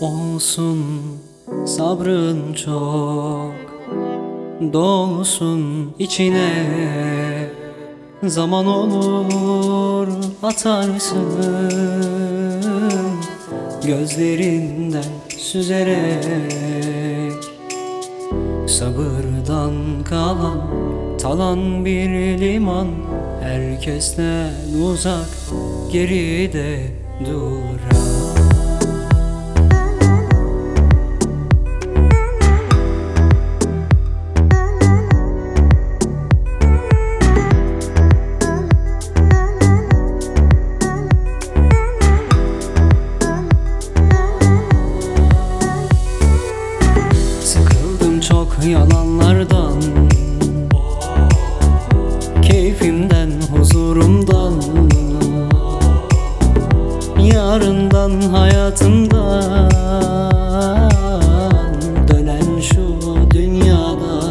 Olsun sabrın çok, dolsun içine. Zaman olur atarsın gözlerinden süzerek. Sabırdan kalan talan bir liman, herkesten uzak geride durar. Çok yalanlardan, keyfimden, huzurumdan, yarından, hayatımdan, dönen şu dünyada.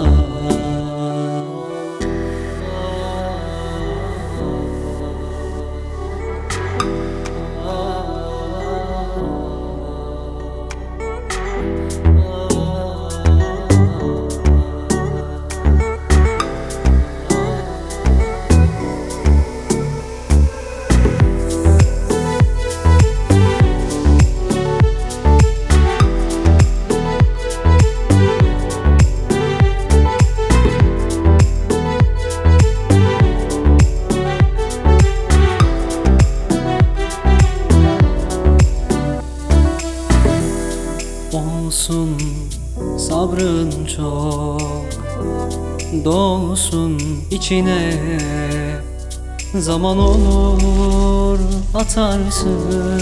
Olsun sabrın çok, dolsun içine. Zaman olur atarsın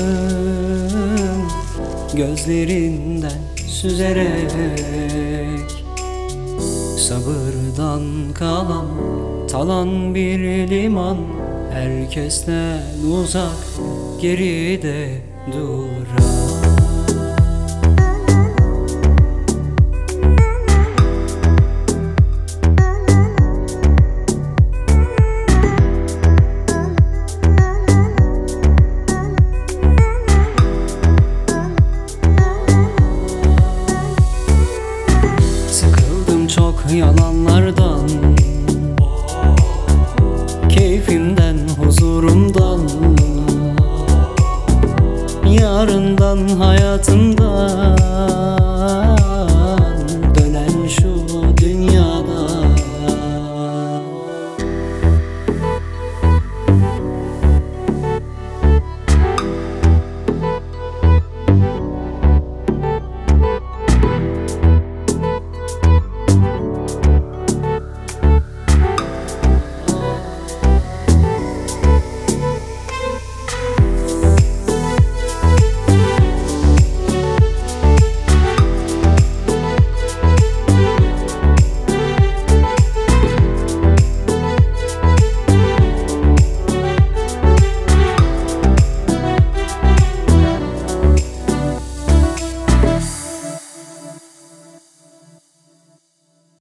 gözlerinden süzerek. Sabırdan kalan talan bir liman, herkesten uzak geride durar.